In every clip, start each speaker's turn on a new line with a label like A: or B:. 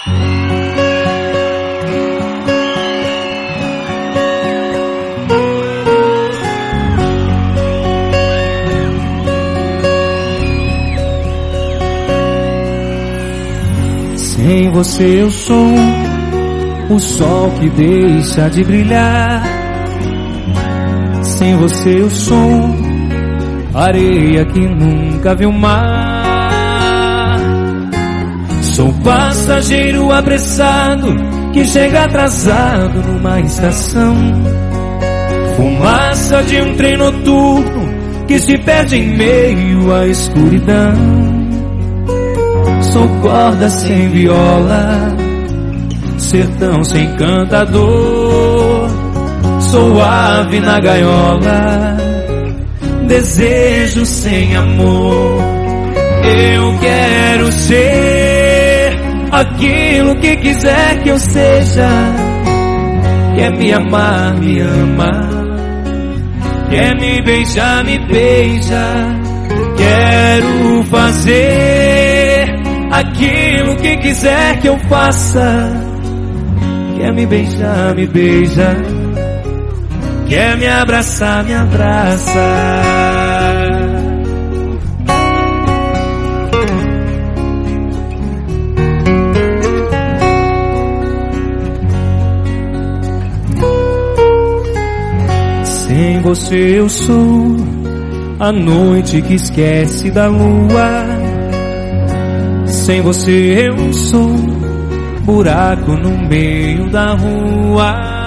A: Sem você eu sou o sol que deixa de brilhar. Sem você eu sou areia que nunca viu mar. Sou passageiro apressado que chega atrasado numa estação. Fumaça de um trem noturno que se perde em meio à escuridão. Sou corda sem viola, sertão sem cantador. Sou ave na gaiola, desejo sem amor. Eu quero ser aquilo que quiser que eu seja. Quer me amar, me ama. Quer me beijar, me beija. Quero fazer aquilo que quiser que eu faça. Quer me beijar, me beija. Quer me abraçar, me abraça. Sem você eu sou a noite que esquece da lua. Sem você eu sou buraco no meio da rua.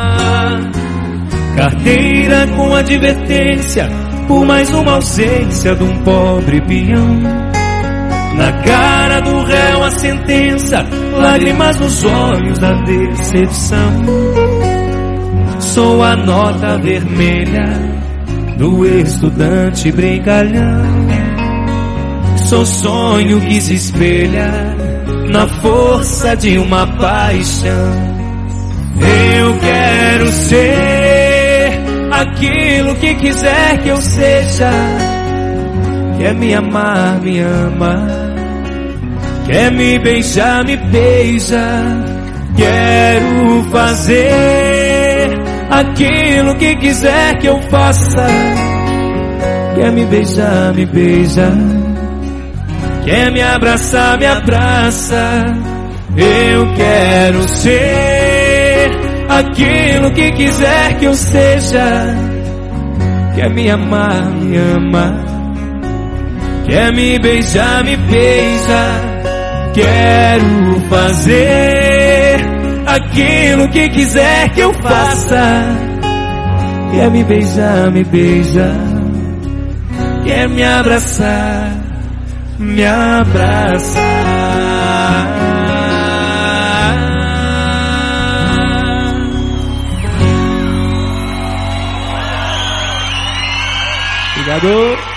A: Carteira com advertência por mais uma ausência de um pobre peão. Na cara do réu a sentença, lágrimas nos olhos da decepção. Sou a nota vermelha do estudante brincalhão. Sou sonho que se espelha na força de uma paixão. Eu quero ser aquilo que quiser que eu seja. Quer me amar, me ama. Quer me beijar, me beija. Quero fazer aquilo que quiser que eu faça. Quer me beijar, me beija. Quer me abraçar, me abraça. Eu quero ser aquilo que quiser que eu seja. Quer me amar, me ama. Quer me beijar, me beija. Quero fazer aquilo que quiser que eu faça. Quer me beijar, me beija. Quer me abraçar, me abraça. Obrigado.